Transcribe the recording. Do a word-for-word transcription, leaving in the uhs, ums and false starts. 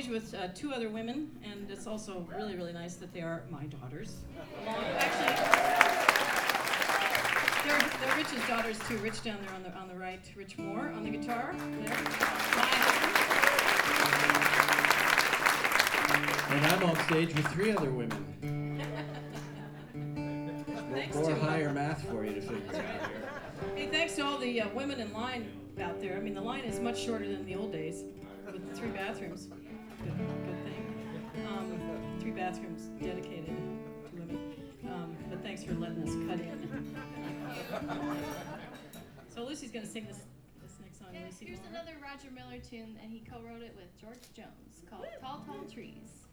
stage with uh, two other women, and it's also really, really nice that they are my daughters. Along, actually, they're, they're Rich's daughters too. Rich down there on the on the right, Rich Moore on the guitar. There. And I'm on stage with three other women. Thanks More to higher math for you to figure out here. Hey, thanks to all the uh, women in line out there. I mean, the line is much shorter than the old days, with three bathrooms. Good, good thing. Um, three bathrooms dedicated to women. Um, but thanks for letting us cut in. So Lucy's going to sing this this next song. Here's, Lucy, here's another Roger Miller tune, and he co-wrote it with George Jones, called Tall, Tall Trees.